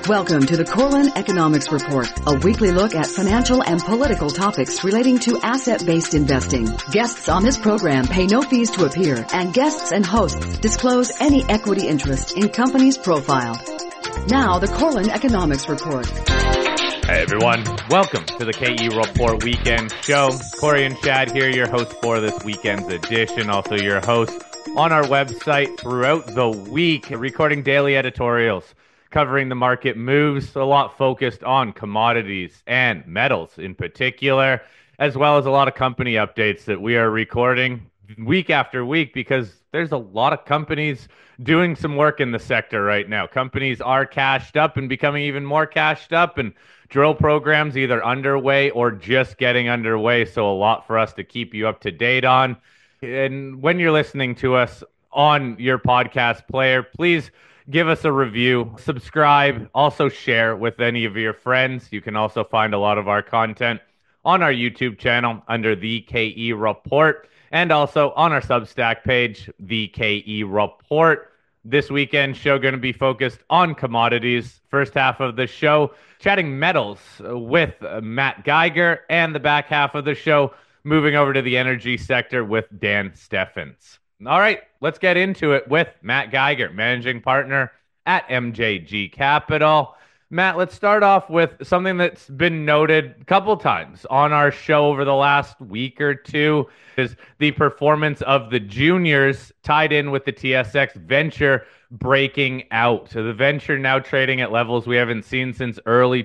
Welcome to the Corlin Economics Report, a weekly look at financial and political topics relating to asset-based investing. Guests on this program pay no fees to appear, and guests and hosts disclose any equity interest in companies profiled. Now, the Corlin Economics Report. Hey everyone, welcome to the KE Report Weekend Show. Corey and Chad here, your hosts for this weekend's edition, also your hosts on our website throughout the week, recording daily editorials covering the market moves, a lot focused on commodities and metals in particular, as well as a lot of company updates that we are recording week after week because there's a lot of companies doing some work in the sector right now. Companies are cashed up and becoming even more cashed up, and drill programs either underway or just getting underway. So a lot for us to keep you up to date on. And when you're listening to us on your podcast player, please give us a review, subscribe, also share with any of your friends. You can also find a lot of our content on our YouTube channel under The KE Report, and also on our Substack page, The KE Report. This weekend show going to be focused on commodities. First half of the show, chatting metals with Matt Geiger, and the back half of the show, moving over to the energy sector with Dan Steffens. All right, let's get into it with Matt Geiger, managing partner at MJG Capital. Matt, let's start off with something that's been noted a couple times on our show over the last week or two, is the performance of the juniors tied in with the TSX Venture breaking out. So the Venture now trading at levels we haven't seen since early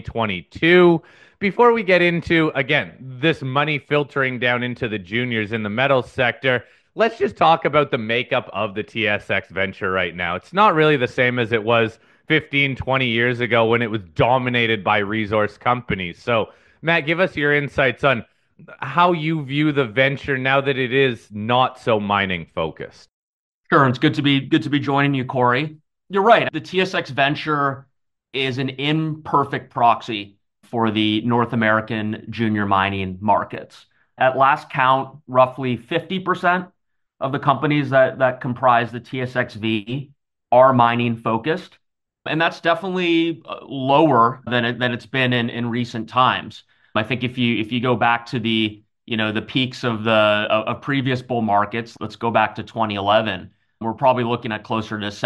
2022. Before we get into, again, this money filtering down into the juniors in the metals sector, let's just talk about the makeup of the TSX Venture right now. It's not really the same as it was 15, 20 years ago when it was dominated by resource companies. So, Matt, give us your insights on how you view the Venture now that it is not so mining focused. Sure, it's good to be joining you, Corey. You're right. The TSX Venture is an imperfect proxy for the North American junior mining markets. At last count, roughly 50% of the companies that comprise the TSXV are mining focused. And that's definitely lower than it's been in recent times. I think if you go back to the peaks of previous bull markets, let's go back to 2011, we're probably looking at closer to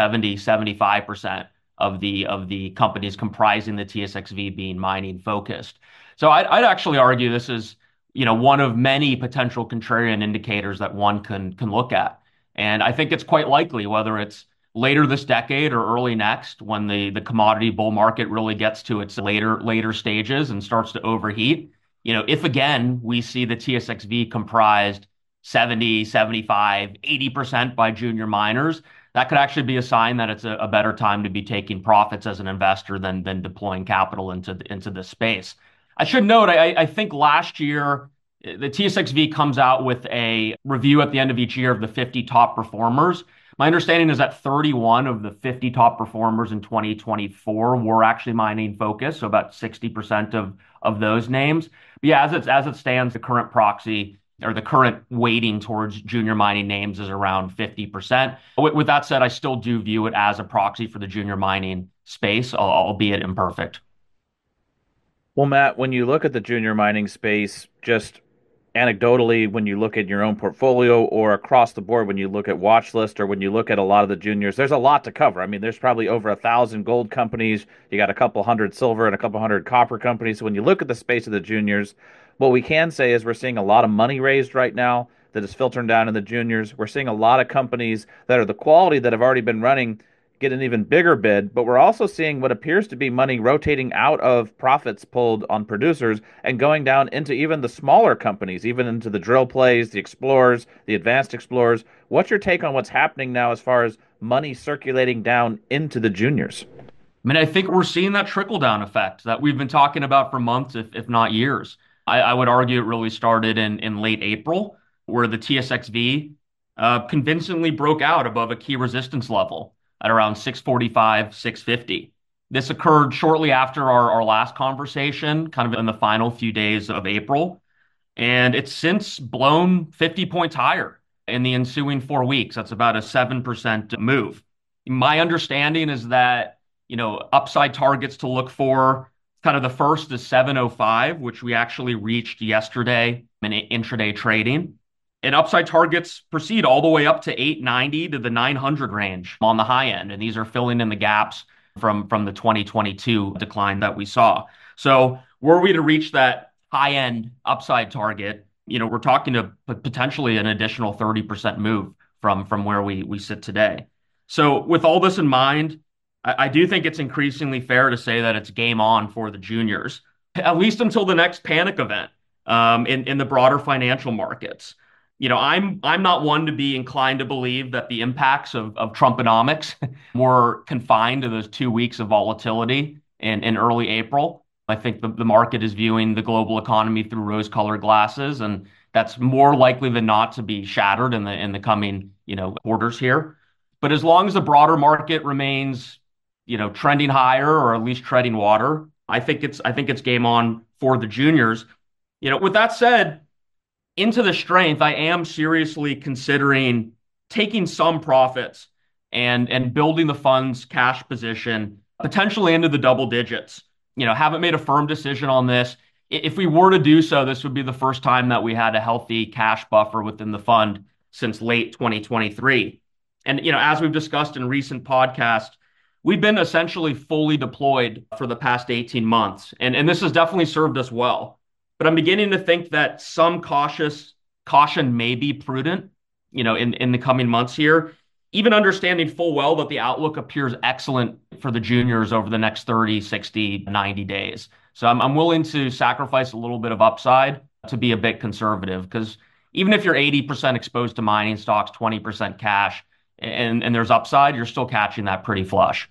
75% of the companies comprising the TSXV being mining focused. So I'd actually argue this is one of many potential contrarian indicators that one can look at. And I think it's quite likely, whether it's later this decade or early next, when the commodity bull market really gets to its later stages and starts to overheat, if again we see the TSXV comprised 70, 75, 80% by junior miners, that could actually be a sign that it's a better time to be taking profits as an investor than deploying capital into this space. I should note, I think last year, the TSXV comes out with a review at the end of each year of the 50 top performers. My understanding is that 31 of the 50 top performers in 2024 were actually mining focused, so about 60% of those names. But yeah, as it stands, the current proxy or the current weighting towards junior mining names is around 50%. With that said, I still do view it as a proxy for the junior mining space, albeit imperfect. Well, Matt, when you look at the junior mining space, just anecdotally, when you look at your own portfolio or across the board, when you look at watch list or when you look at a lot of the juniors, there's a lot to cover. I mean, there's probably over 1,000 gold companies. You got a couple hundred silver and a couple hundred copper companies. So when you look at the space of the juniors, what we can say is we're seeing a lot of money raised right now that is filtering down in the juniors. We're seeing a lot of companies that are the quality that have already been running get an even bigger bid, but we're also seeing what appears to be money rotating out of profits pulled on producers and going down into even the smaller companies, even into the drill plays, the explorers, the advanced explorers. What's your take on what's happening now as far as money circulating down into the juniors? I mean, I think we're seeing that trickle-down effect that we've been talking about for months, if not years. I would argue it really started in late April, where the TSXV convincingly broke out above a key resistance level at around 645, 650. This occurred shortly after our last conversation, kind of in the final few days of April. And it's since blown 50 points higher in the ensuing 4 weeks. That's about a 7% move. My understanding is that upside targets to look for. Kind of the first is 705, which we actually reached yesterday in intraday trading. And upside targets proceed all the way up to 890 to the 900 range on the high end. And these are filling in the gaps from the 2022 decline that we saw. So were we to reach that high end upside target, we're talking to potentially an additional 30% move from where we sit today. So with all this in mind, I do think it's increasingly fair to say that it's game on for the juniors, at least until the next panic event in the broader financial markets. I'm not one to be inclined to believe that the impacts of Trumponomics were confined to those 2 weeks of volatility in early April. I think the market is viewing the global economy through rose-colored glasses, and that's more likely than not to be shattered in the coming quarters here. But as long as the broader market remains trending higher or at least treading water, I think it's game on for the juniors. With that said, into the strength, I am seriously considering taking some profits and building the fund's cash position potentially into the double digits. Haven't made a firm decision on this. If we were to do so, this would be the first time that we had a healthy cash buffer within the fund since late 2023. And as we've discussed in recent podcasts, we've been essentially fully deployed for the past 18 months, and this has definitely served us well. But I'm beginning to think that some caution may be prudent, in the coming months here, even understanding full well that the outlook appears excellent for the juniors over the next 30, 60, 90 days. So I'm willing to sacrifice a little bit of upside to be a bit conservative, because even if you're 80% exposed to mining stocks, 20% cash, and there's upside, you're still catching that pretty flush.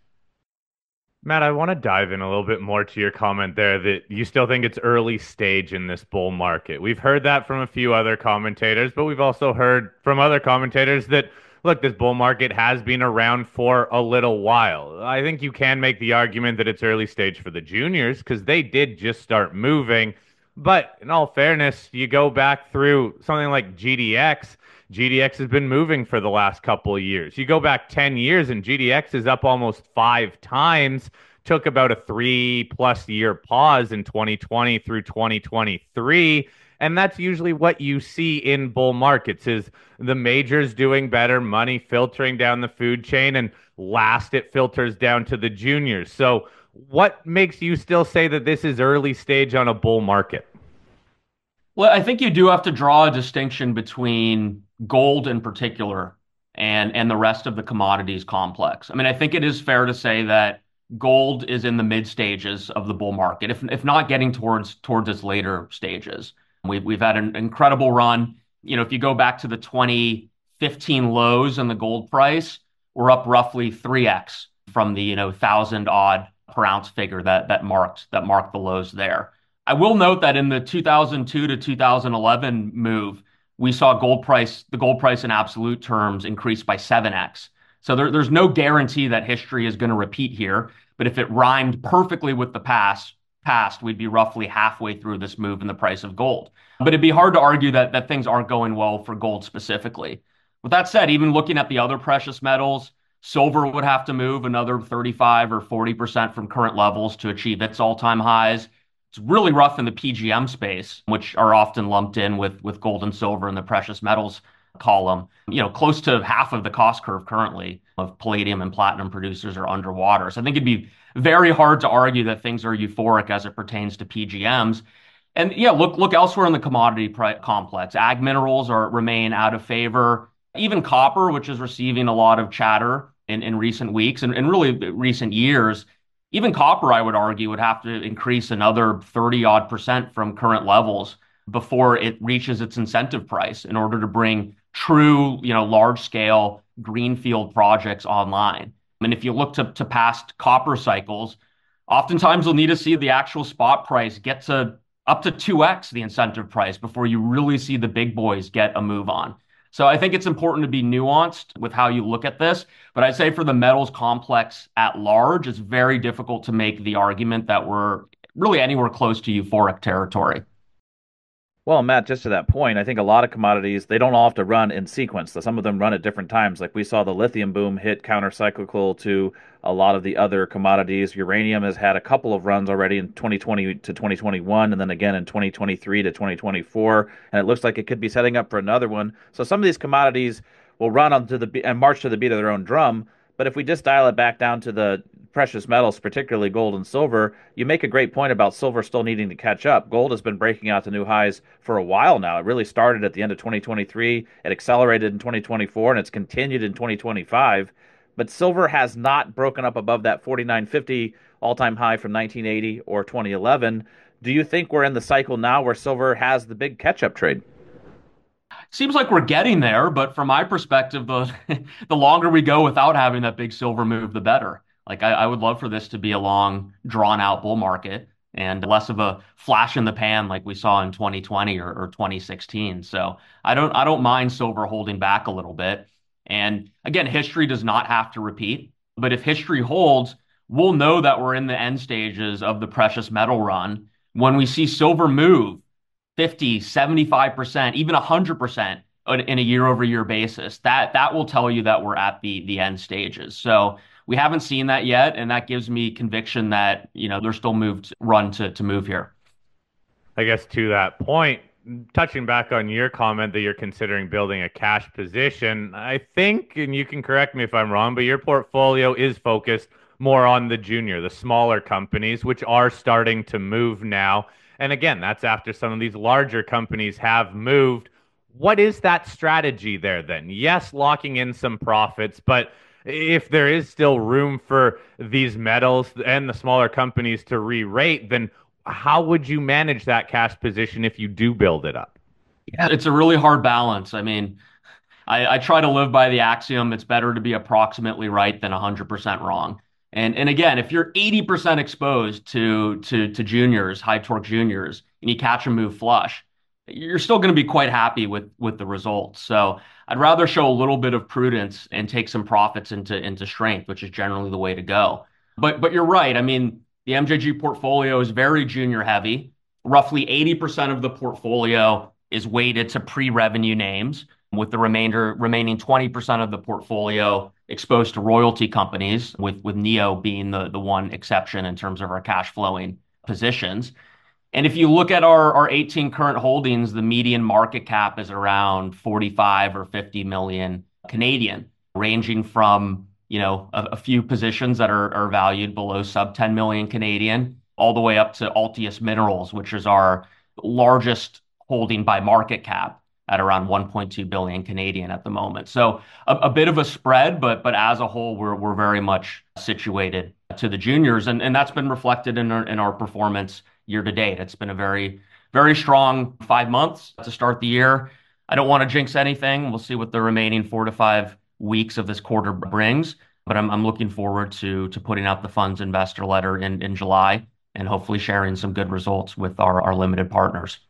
Matt, I want to dive in a little bit more to your comment there that you still think it's early stage in this bull market. We've heard that from a few other commentators, but we've also heard from other commentators that, look, this bull market has been around for a little while. I think you can make the argument that it's early stage for the juniors because they did just start moving. But in all fairness, you go back through something like GDX. GDX has been moving for the last couple of years. You go back 10 years and GDX is up almost 5 times. Took about a 3+ year pause in 2020 through 2023. And that's usually what you see in bull markets is the majors doing better, money filtering down the food chain, and last it filters down to the juniors. So what makes you still say that this is early stage on a bull market? Well, I think you do have to draw a distinction between gold in particular and the rest of the commodities complex. I mean, I think it is fair to say that gold is in the mid stages of the bull market, if not getting towards its later stages. We've had an incredible run. If you go back to the 2015 lows in the gold price, we're up roughly 3x from the 1,000 odd per ounce figure that marked the lows there. I will note that in the 2002 to 2011 move, we saw the gold price in absolute terms increase by 7x. So there's no guarantee that history is going to repeat here. But if it rhymed perfectly with the past, we'd be roughly halfway through this move in the price of gold. But it'd be hard to argue that things aren't going well for gold specifically. With that said, even looking at the other precious metals, silver would have to move another 35 or 40% from current levels to achieve its all-time highs. It's really rough in the PGM space, which are often lumped in with gold and silver in the precious metals column. Close to half of the cost curve currently of palladium and platinum producers are underwater. So I think it'd be very hard to argue that things are euphoric as it pertains to PGMs. And yeah, look elsewhere in the commodity complex. Ag minerals remain out of favor. Even copper, which is receiving a lot of chatter in recent weeks and really recent years, even copper, I would argue, would have to increase another 30-odd% from current levels before it reaches its incentive price in order to bring true, large-scale greenfield projects online. And if you look to past copper cycles, oftentimes you'll need to see the actual spot price get to up to 2x the incentive price before you really see the big boys get a move on. So I think it's important to be nuanced with how you look at this. But I'd say for the metals complex at large, it's very difficult to make the argument that we're really anywhere close to euphoric territory. Well, Matt, just to that point, I think a lot of commodities, they don't all have to run in sequence. So some of them run at different times. Like we saw the lithium boom hit counter-cyclical to a lot of the other commodities. Uranium has had a couple of runs already in 2020 to 2021, and then again in 2023 to 2024. And it looks like it could be setting up for another one. So some of these commodities will run onto and march to the beat of their own drum. But if we just dial it back down to the precious metals, particularly gold and silver, you make a great point about silver still needing to catch up. Gold has been breaking out to new highs for a while now. It really started at the end of 2023, it accelerated in 2024, and it's continued in 2025. But silver has not broken up above that 49.50 all-time high from 1980 or 2011. Do you think we're in the cycle now where silver has the big catch-up trade? Seems like we're getting there, but from my perspective, the longer we go without having that big silver move, the better. Like I would love for this to be a long, drawn out bull market and less of a flash in the pan like we saw in 2020 or 2016. So I don't mind silver holding back a little bit. And again, history does not have to repeat, but if history holds, we'll know that we're in the end stages of the precious metal run when we see silver move 50, 75%, even 100% in a year over year basis. That will tell you that we're at the end stages. So we haven't seen that yet, and that gives me conviction that, there's still run to move here. I guess to that point, touching back on your comment that you're considering building a cash position, I think, and you can correct me if I'm wrong, but your portfolio is focused more on the smaller companies, which are starting to move now. And again, that's after some of these larger companies have moved. What is that strategy there then? Yes, locking in some profits, but if there is still room for these metals and the smaller companies to re-rate, then how would you manage that cash position if you do build it up? Yeah, it's a really hard balance. I mean, I try to live by the axiom it's better to be approximately right than 100% wrong. And again, if you're 80% exposed to juniors, high torque juniors, and you catch a move flush, you're still going to be quite happy with the results. So I'd rather show a little bit of prudence and take some profits into strength, which is generally the way to go. But you're right. I mean, the MJG portfolio is very junior heavy. Roughly 80% of the portfolio is weighted to pre-revenue names, with the remaining 20% of the portfolio exposed to royalty companies, with Neo being the one exception in terms of our cash flowing positions. And if you look at our 18 current holdings, the median market cap is around 45 or 50 million Canadian, ranging from a few positions that are valued below sub 10 million Canadian, all the way up to Altius Minerals, which is our largest holding by market cap at around 1.2 billion Canadian at the moment. So a bit of a spread, but as a whole, we're very much situated to the juniors, and that's been reflected in our performance year to date. It's been a very, very strong 5 months to start the year. I don't want to jinx anything. We'll see what the remaining 4 to 5 weeks of this quarter brings, but I'm looking forward to putting out the funds investor letter in July and hopefully sharing some good results with our limited partners.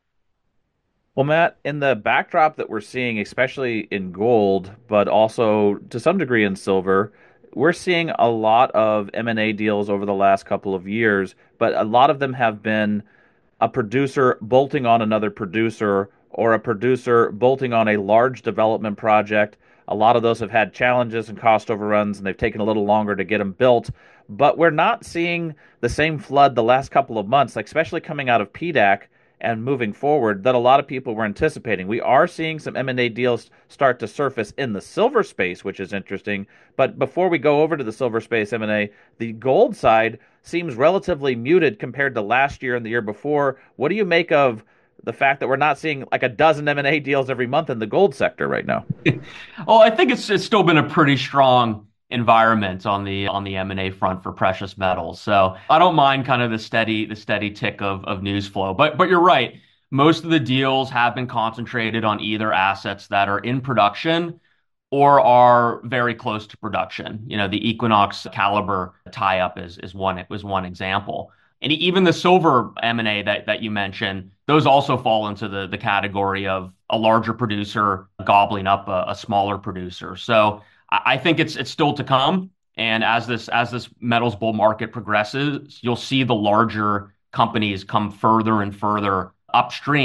Well, Matt, in the backdrop that we're seeing, especially in gold, but also to some degree in silver, we're seeing a lot of M&A deals over the last couple of years, but a lot of them have been a producer bolting on another producer or a producer bolting on a large development project. A lot of those have had challenges and cost overruns, and they've taken a little longer to get them built. But we're not seeing the same flood the last couple of months, like especially coming out of PDAC and moving forward, that a lot of people were anticipating. We are seeing some M&A deals start to surface in the silver space, which is interesting. But before we go over to the silver space M&A, the gold side seems relatively muted compared to last year and the year before. What do you make of the fact that we're not seeing like a dozen M&A deals every month in the gold sector right now? Well, I think it's still been a pretty strong environment on the M&A front for precious metals. So I don't mind kind of the steady tick of news flow. But you're right. Most of the deals have been concentrated on either assets that are in production or are very close to production. The Equinox Calibre tie-up was one example. And even the silver M&A that you mentioned, those also fall into the category of a larger producer gobbling up a smaller producer. So I think it's still to come. And as this metals bull market progresses, you'll see the larger companies come further and further upstream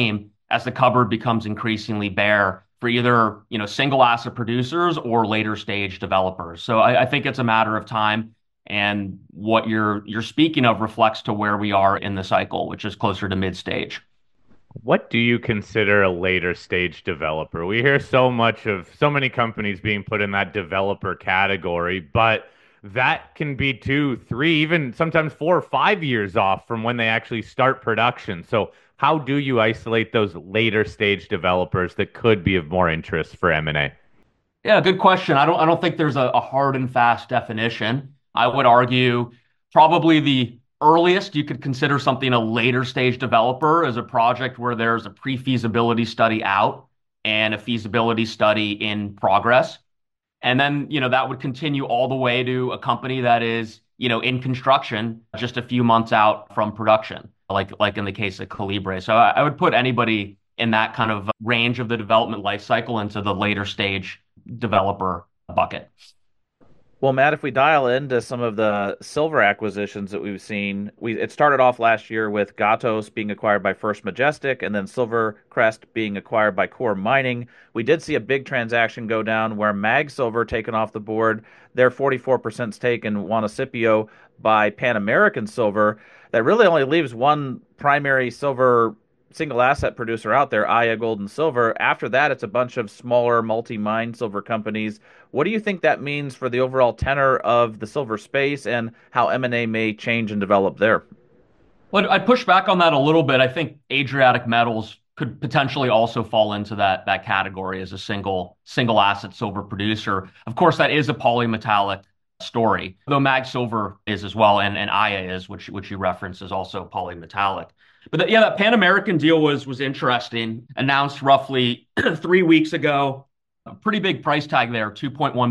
as the cupboard becomes increasingly bare for either, single asset producers or later stage developers. So I think it's a matter of time. And what you're speaking of reflects to where we are in the cycle, which is closer to mid stage. What do you consider a later stage developer? We hear so much of so many companies being put in that developer category, but that can be 2, 3, even sometimes 4 or 5 years off from when they actually start production. So how do you isolate those later stage developers that could be of more interest for M&A? Yeah, good question. I don't think there's a hard and fast definition. I would argue probably the earliest you could consider something a later stage developer is a project where there's a pre-feasibility study out and a feasibility study in progress. And then, that would continue all the way to a company that is, in construction just a few months out from production, like in the case of Calibre. So I would put anybody in that kind of range of the development life cycle into the later stage developer bucket. Well, Matt, if we dial into some of the silver acquisitions that we've seen, it started off last year with Gatos being acquired by First Majestic and then Silvercrest being acquired by Core Mining. We did see a big transaction go down where Mag Silver taken off the board, their 44% stake in Juanicipio by Pan American Silver. That really only leaves one primary silver single asset producer out there, Aya Gold and Silver. After that, it's a bunch of smaller multi-mine silver companies. What do you think that means for the overall tenor of the silver space and how M&A may change and develop there? Well, I'd push back on that a little bit. I think Adriatic Metals could potentially also fall into that category as a single asset silver producer. Of course, that is a polymetallic story, though Mag Silver is as well, and Aya is, which you referenced, is also polymetallic. But that Pan American deal was interesting. Announced roughly 3 weeks ago. A pretty big price tag there, $2.1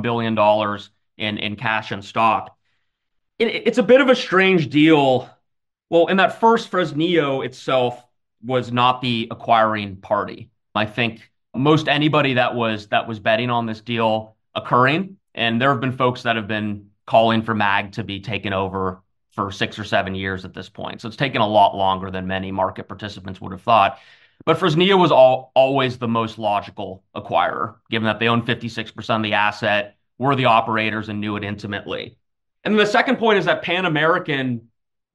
billion in cash and stock. It's a bit of a strange deal. Well, in that first, Fresnillo itself was not the acquiring party. I think most anybody that was betting on this deal occurring, and there have been folks that have been calling for Mag to be taken over for 6 or 7 years at this point. So it's taken a lot longer than many market participants would have thought. But Fresnillo was always the most logical acquirer, given that they own 56% of the asset, were the operators, and knew it intimately. And the second point is that Pan American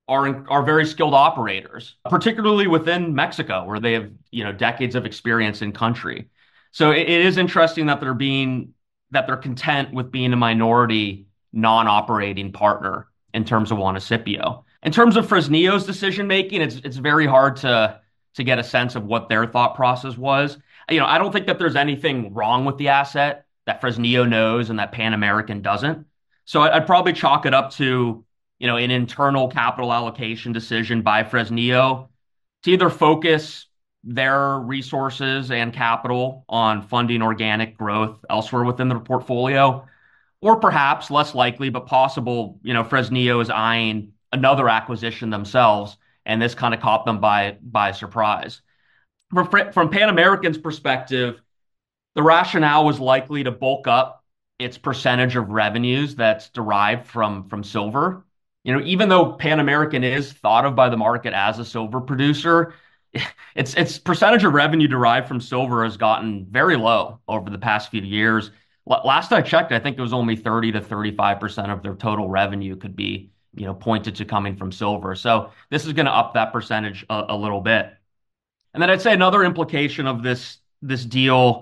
are very skilled operators, particularly within Mexico, where they have decades of experience in country. So it is interesting that they're content with being a minority non-operating partner in terms of Juanicipio. In terms of Fresnillo's decision making, it's very hard to get a sense of what their thought process was. I don't think that there's anything wrong with the asset that Fresnillo knows and that Pan American doesn't. So I'd probably chalk it up to an internal capital allocation decision by Fresnillo to either focus their resources and capital on funding organic growth elsewhere within their portfolio, or perhaps less likely, but possible, Fresnillo is eyeing another acquisition themselves, and this kind of caught them by surprise. From Pan American's perspective, the rationale was likely to bulk up its percentage of revenues that's derived from silver. Even though Pan American is thought of by the market as a silver producer, its percentage of revenue derived from silver has gotten very low over the past few years. Last I checked, I think it was only 30 to 35% of their total revenue could be, pointed to coming from silver. So this is going to up that percentage a little bit. And then I'd say another implication of this deal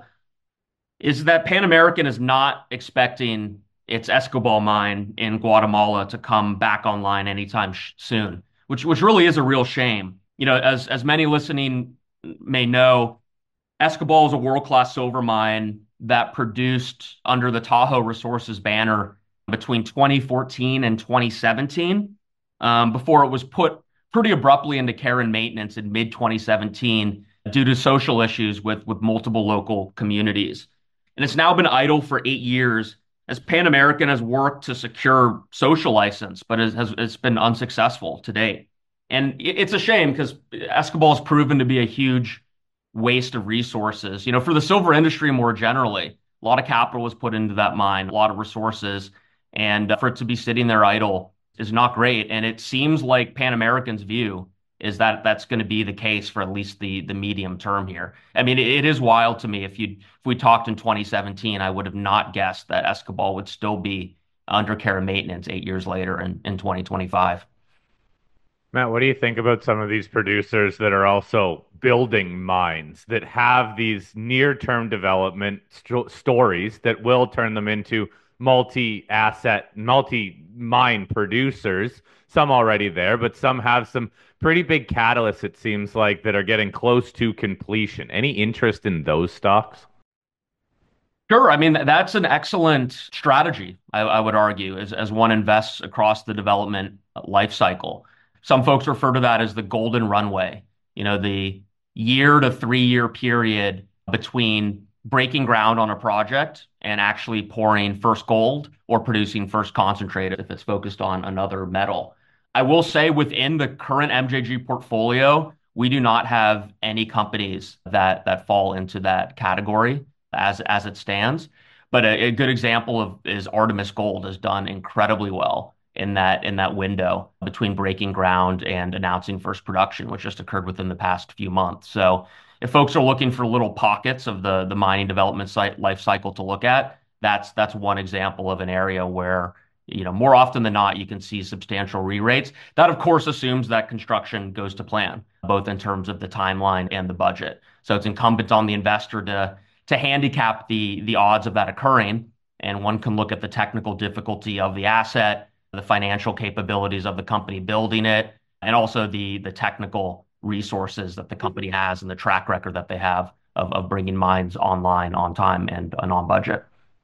is that Pan American is not expecting its Escobal mine in Guatemala to come back online anytime soon, which really is a real shame. As many listening may know, Escobal is a world-class silver mine that produced under the Tahoe Resources banner between 2014 and 2017, before it was put pretty abruptly into care and maintenance in mid-2017 due to social issues with multiple local communities. And it's now been idle for 8 years as Pan American has worked to secure social license, but it's been unsuccessful to date. And it's a shame because Escobal has proven to be a huge waste of resources. For the silver industry more generally, a lot of capital was put into that mine, a lot of resources, and for it to be sitting there idle is not great. And it seems like Pan American's view is that that's going to be the case for at least the medium term here. I mean, it is wild to me. If we talked in 2017, I would have not guessed that Escobal would still be under care and maintenance 8 years later in 2025. Matt, what do you think about some of these producers that are also building mines that have these near-term development stories that will turn them into multi-asset, multi-mine producers? Some already there, but some have some pretty big catalysts, it seems like, that are getting close to completion. Any interest in those stocks? Sure. I mean, that's an excellent strategy, I would argue, as one invests across the development life cycle. Some folks refer to that as the golden runway, the year to 3 year period between breaking ground on a project and actually pouring first gold or producing first concentrate if it's focused on another metal. I will say within the current MJG portfolio, we do not have any companies that fall into that category as it stands. But a good example is Artemis Gold has done incredibly well in that window between breaking ground and announcing first production, which just occurred within the past few months. So if folks are looking for little pockets of the mining development site life cycle to look at, that's one example of an area where more often than not, you can see substantial re-rates. That, of course, assumes that construction goes to plan, both in terms of the timeline and the budget. So it's incumbent on the investor to handicap the odds of that occurring. And one can look at the technical difficulty of the asset, the financial capabilities of the company building it, and also the technical resources that the company has and the track record that they have of bringing mines online on time and on budget.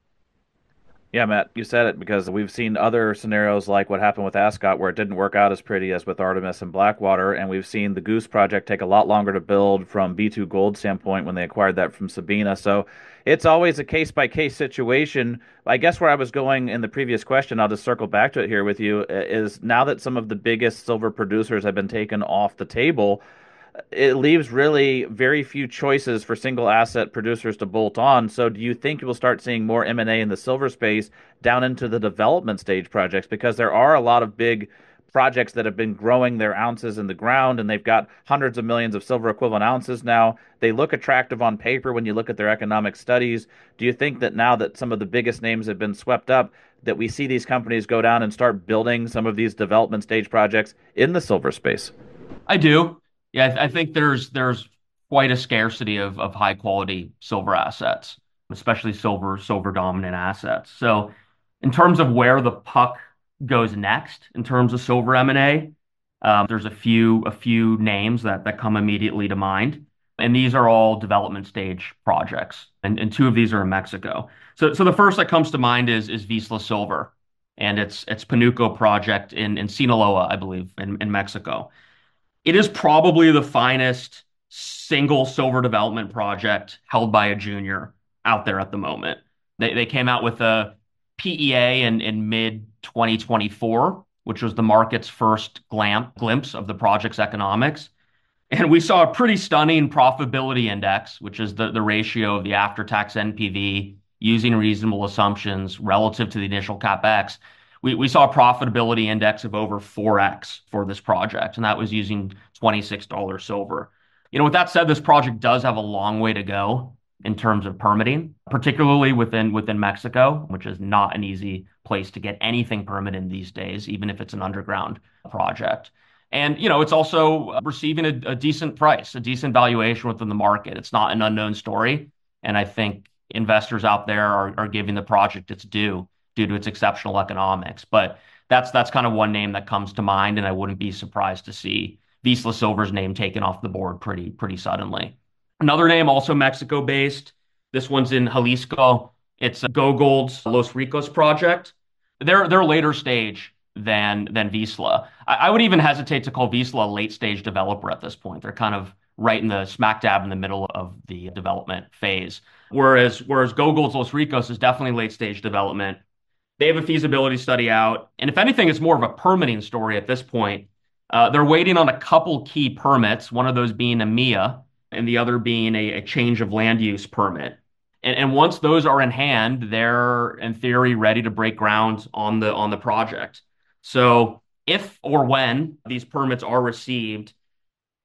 Yeah, Matt, you said it because we've seen other scenarios like what happened with Ascot where it didn't work out as pretty as with Artemis and Blackwater, and we've seen the Goose project take a lot longer to build from B2Gold standpoint when they acquired that from Sabina. So it's always a case-by-case situation. I guess where I was going in the previous question, I'll just circle back to it here with you, is now that some of the biggest silver producers have been taken off the table, it leaves really very few choices for single asset producers to bolt on. So do you think you will start seeing more M&A in the silver space down into the development stage projects? Because there are a lot of big projects that have been growing their ounces in the ground, and they've got hundreds of millions of silver equivalent ounces now. They look attractive on paper when you look at their economic studies. Do you think that now that some of the biggest names have been swept up, that we see these companies go down and start building some of these development stage projects in the silver space? I do. Yeah, I think there's quite a scarcity of high quality silver assets, especially silver dominant assets. So in terms of where the puck goes next in terms of silver M&A, there's a few names that come immediately to mind. And these are all development stage projects. And two of these are in Mexico. So the first that comes to mind is Vizsla Silver and its Panuco project in Sinaloa, I believe, in Mexico. It is probably the finest single silver development project held by a junior out there at the moment. They came out with a PEA in mid 2024, which was the market's first glimpse of the project's economics. And we saw a pretty stunning profitability index, which is the ratio of the after-tax NPV using reasonable assumptions relative to the initial capex. We saw a profitability index of over 4x for this project, and that was using $26 silver. With that said, this project does have a long way to go in terms of permitting, particularly within Mexico, which is not an easy place to get anything permitted these days, even if it's an underground project. And, it's also receiving a decent price, a decent valuation within the market. It's not an unknown story. And I think investors out there are giving the project its due to its exceptional economics. But that's kind of one name that comes to mind, and I wouldn't be surprised to see Vizsla Silver's name taken off the board pretty suddenly. Another name, also Mexico-based. This one's in Jalisco. It's GoGold's Los Ricos project. They're later stage than Vizsla. I would even hesitate to call Vizsla a late stage developer at this point. They're kind of right in the smack dab in the middle of the development phase. Whereas GoGold's Los Ricos is definitely late stage development. They have a feasibility study out. And if anything, it's more of a permitting story at this point. They're waiting on a couple key permits, one of those being a MIA and the other being a change of land use permit. And once those are in hand, they're in theory ready to break ground on the project. So if or when these permits are received,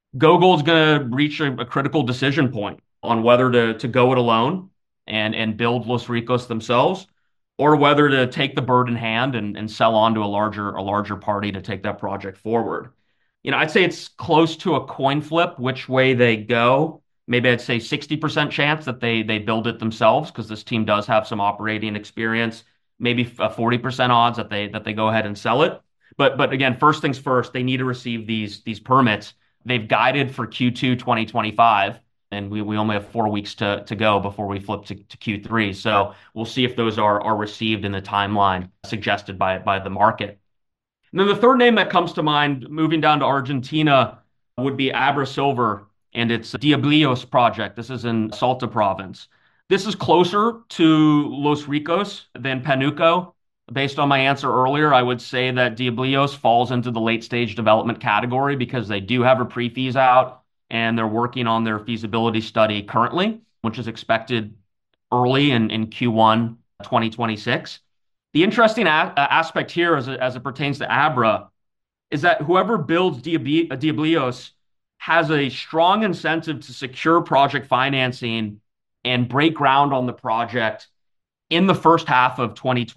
GoGold's going to reach a critical decision point on whether to go it alone and build Los Ricos themselves, or whether to take the bird in hand and sell on to a larger party to take that project forward. I'd say it's close to a coin flip which way they go. Maybe I'd say 60% chance that they build it themselves because this team does have some operating experience. Maybe a 40% odds that they go ahead and sell it. But again, first things first, they need to receive these permits. They've guided for Q2 2025, and we only have 4 weeks to go before we flip to Q3. So we'll see if those are received in the timeline suggested by the market. And then the third name that comes to mind, moving down to Argentina, would be Abra Silver and its Diablillos project. This is in Salta province. This is closer to Los Ricos than Panuco. Based on my answer earlier, I would say that Diablillos falls into the late stage development category because they do have a pre-feas out and they're working on their feasibility study currently, which is expected early in Q1 2026. The interesting aspect here as it pertains to Abra is that whoever builds Diablillos has a strong incentive to secure project financing and break ground on the project in the first half of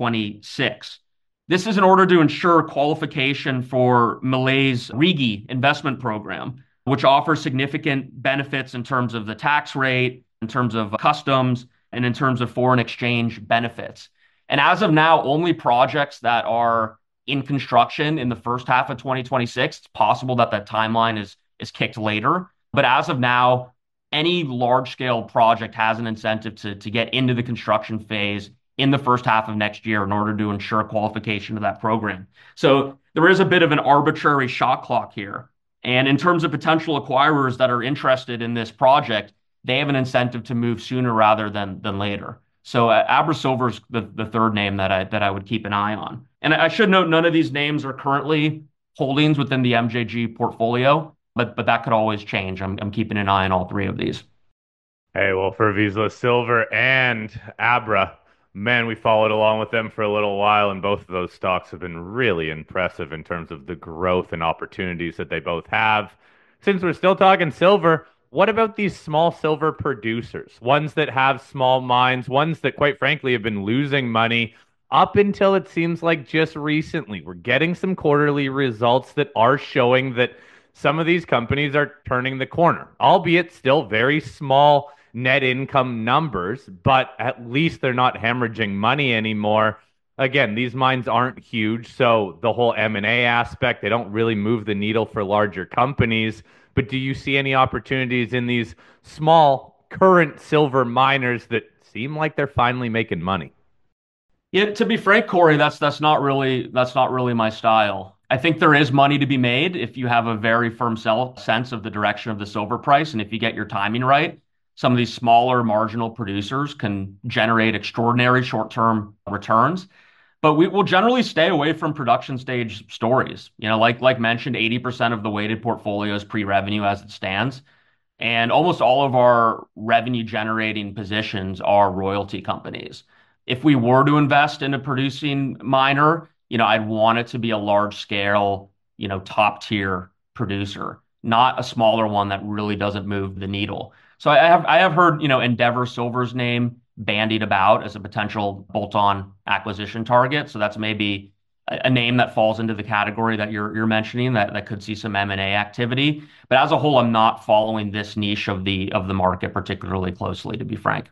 2026. This is in order to ensure qualification for Milei's RIGI investment program, which offers significant benefits in terms of the tax rate, in terms of customs, and in terms of foreign exchange benefits. And as of now, only projects that are in construction in the first half of 2026, it's possible that timeline is kicked later. But as of now, any large-scale project has an incentive to get into the construction phase in the first half of next year in order to ensure qualification of that program. So there is a bit of an arbitrary shot clock here. And in terms of potential acquirers that are interested in this project, they have an incentive to move sooner rather than later. So Abra Silver is the third name that I would keep an eye on. And I should note none of these names are currently holdings within the MJG portfolio. But that could always change. I'm keeping an eye on all three of these. Hey, well, for Vizsla Silver and Abra, man, we followed along with them for a little while, and both of those stocks have been really impressive in terms of the growth and opportunities that they both have. Since we're still talking silver, what about these small silver producers? Ones that have small mines, ones that, quite frankly, have been losing money up until it seems like just recently. We're getting some quarterly results that are showing that some of these companies are turning the corner, albeit still very small net income numbers, but at least they're not hemorrhaging money anymore. Again, these mines aren't huge, so the whole M&A aspect, they don't really move the needle for larger companies. But do you see any opportunities in these small current silver miners that seem like they're finally making money? Yeah, to be frank, Corey, that's not really my style. I think there is money to be made if you have a very firm sense of the direction of the silver price, and if you get your timing right. Some of these smaller marginal producers can generate extraordinary short-term returns, but we will generally stay away from production stage stories. Like mentioned, 80% of the weighted portfolio is pre-revenue as it stands, and almost all of our revenue generating positions are royalty companies. If we were to invest in a producing miner, I'd want it to be a large scale, top tier producer, not a smaller one that really doesn't move the needle. So I have heard, Endeavor Silver's name bandied about as a potential bolt-on acquisition target. So that's maybe a name that falls into the category that you're mentioning that could see some M&A activity. But as a whole, I'm not following this niche of the market particularly closely, to be frank.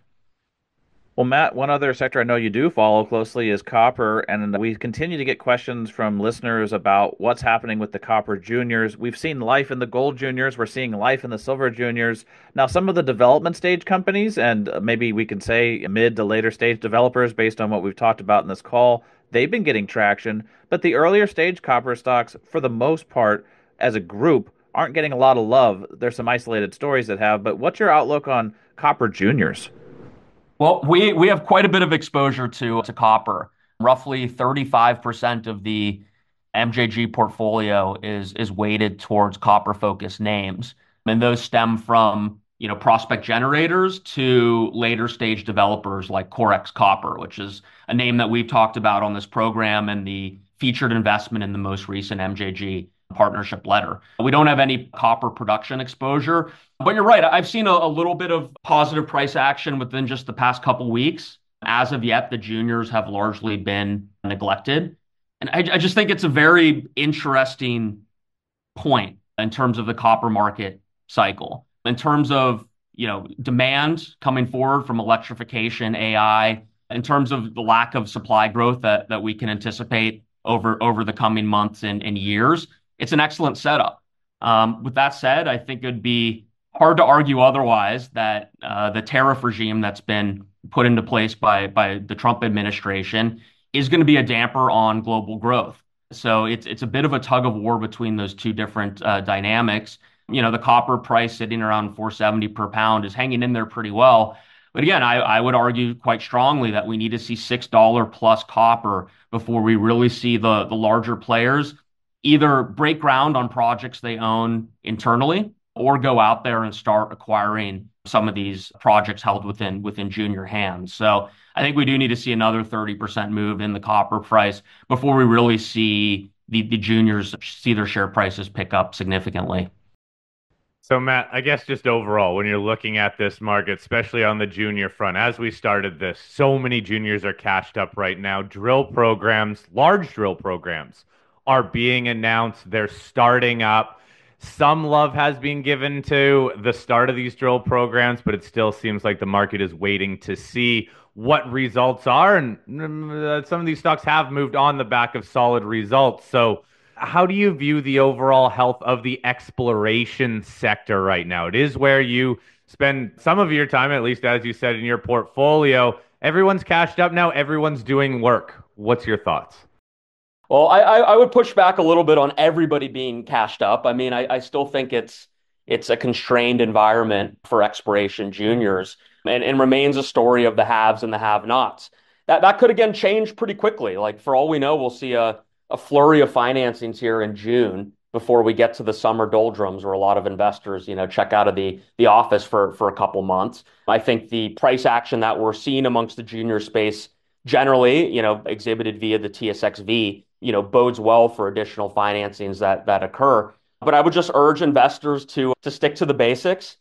Well, Matt, one other sector I know you do follow closely is copper, and we continue to get questions from listeners about what's happening with the copper juniors. We've seen life in the gold juniors. We're seeing life in the silver juniors. Now, some of the development stage companies, and maybe we can say mid to later stage developers based on what we've talked about in this call, they've been getting traction. But the earlier stage copper stocks, for the most part, as a group, aren't getting a lot of love. There's some isolated stories that have, but what's your outlook on copper juniors? Well, we have quite a bit of exposure to copper. Roughly 35% of the MJG portfolio is weighted towards copper-focused names, and those stem from prospect generators to later stage developers like Corex Copper, which is a name that we've talked about on this program and the featured investment in the most recent MJG partnership letter. We don't have any copper production exposure, but you're right. I've seen a little bit of positive price action within just the past couple weeks. As of yet, the juniors have largely been neglected. And I just think it's a very interesting point in terms of the copper market cycle, in terms of, demand coming forward from electrification, AI, in terms of the lack of supply growth that we can anticipate over the coming months and years. It's an excellent setup. With that said, I think it'd be hard to argue otherwise that the tariff regime that's been put into place by the Trump administration is going to be a damper on global growth. So it's a bit of a tug of war between those two different dynamics. The copper price sitting around 470 per pound is hanging in there pretty well. But again, I would argue quite strongly that we need to see $6 plus copper before we really see the larger players either break ground on projects they own internally or go out there and start acquiring some of these projects held within junior hands. So I think we do need to see another 30% move in the copper price before we really see the juniors see their share prices pick up significantly. So, Matt, I guess just overall, when you're looking at this market, especially on the junior front, as we started this, so many juniors are cashed up right now. Drill programs, large drill programs, are being announced. They're starting up. Some love has been given to the start of these drill programs, but it still seems like the market is waiting to see what results are. And some of these stocks have moved on the back of solid results. So how do you view the overall health of the exploration sector right now? It is where you spend some of your time, at least as you said in your portfolio. Everyone's cashed up now. Everyone's doing work. What's your thoughts? Well, I would push back a little bit on everybody being cashed up. I mean, I still think it's a constrained environment for exploration juniors and remains a story of the haves and the have-nots. That could, again, change pretty quickly. Like, for all we know, we'll see a flurry of financings here in June before we get to the summer doldrums where a lot of investors, check out of the office for a couple months. I think the price action that we're seeing amongst the junior space generally, exhibited via the TSXV, bodes well for additional financings that occur. But I would just urge investors to stick to the basics,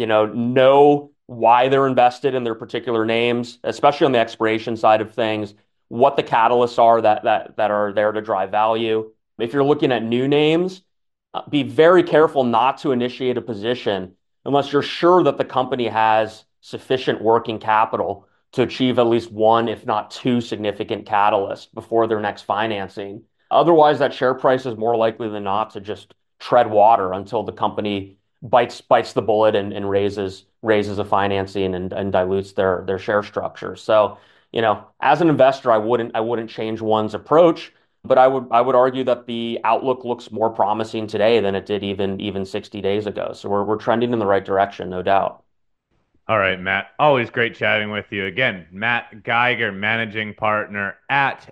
know why they're invested in their particular names, especially on the exploration side of things, what the catalysts are that are there to drive value. If you're looking at new names, be very careful not to initiate a position unless you're sure that the company has sufficient working capital to achieve at least one, if not two, significant catalysts before their next financing. Otherwise, that share price is more likely than not to just tread water until the company bites the bullet and raises a financing and dilutes their share structure. So, as an investor, I wouldn't change one's approach, but I would argue that the outlook looks more promising today than it did even 60 days ago. So we're trending in the right direction, no doubt. All right, Matt. Always great chatting with you. Again, Matt Geiger, managing partner at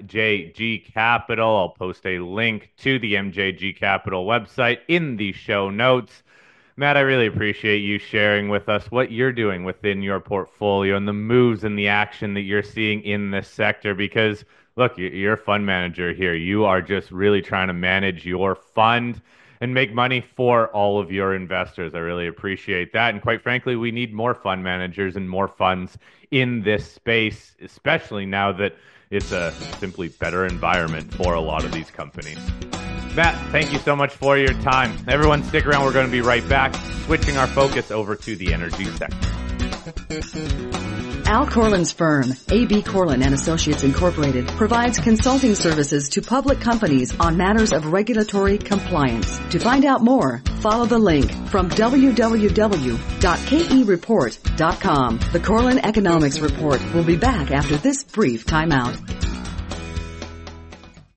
MJG Capital. I'll post a link to the MJG Capital website in the show notes. Matt, I really appreciate you sharing with us what you're doing within your portfolio and the moves and the action that you're seeing in this sector because, look, you're a fund manager here. You are just really trying to manage your fund and make money for all of your investors. I really appreciate that. And quite frankly, we need more fund managers and more funds in this space, especially now that it's a simply better environment for a lot of these companies. Matt, thank you so much for your time. Everyone stick around. We're going to be right back, switching our focus over to the energy sector. Al Corlin's firm, A.B. Corlin and Associates Incorporated, provides consulting services to public companies on matters of regulatory compliance. To find out more, follow the link from www.kereport.com. The Corlin Economics Report will be back after this brief timeout.